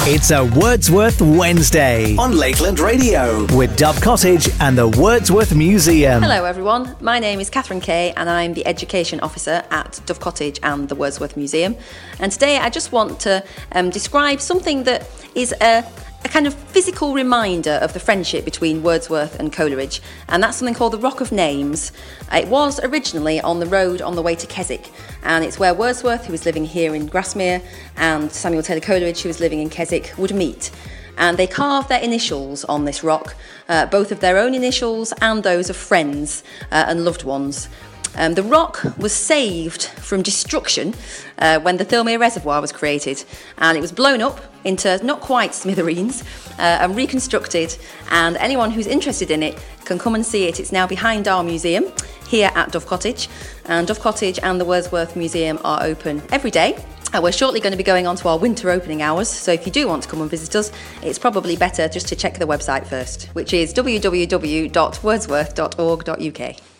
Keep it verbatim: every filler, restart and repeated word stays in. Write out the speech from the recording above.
It's a Wordsworth Wednesday on Lakeland Radio with Dove Cottage and the Wordsworth Museum. Hello everyone, my name is Catherine Kay and I'm the Education Officer at Dove Cottage and the Wordsworth Museum. And today I just want to um, describe something that is a a kind of physical reminder of the friendship between Wordsworth and Coleridge, and that's something called the Rock of Names. It was originally on the road on the way to Keswick, and it's where Wordsworth, who was living here in Grasmere, and Samuel Taylor Coleridge, who was living in Keswick, would meet. And they carved their initials on this rock, uh, both of their own initials and those of friends uh, and loved ones. Um, the rock was saved from destruction uh, when the Thirlmere Reservoir was created, and it was blown up into not quite smithereens uh, and reconstructed, and anyone who's interested in it can come and see it. It's now behind our museum here at Dove Cottage, and Dove Cottage and the Wordsworth Museum are open every day. Uh, we're shortly going to be going on to our winter opening hours, so if you do want to come and visit us, it's probably better just to check the website first, which is w w w dot wordsworth dot org dot u k.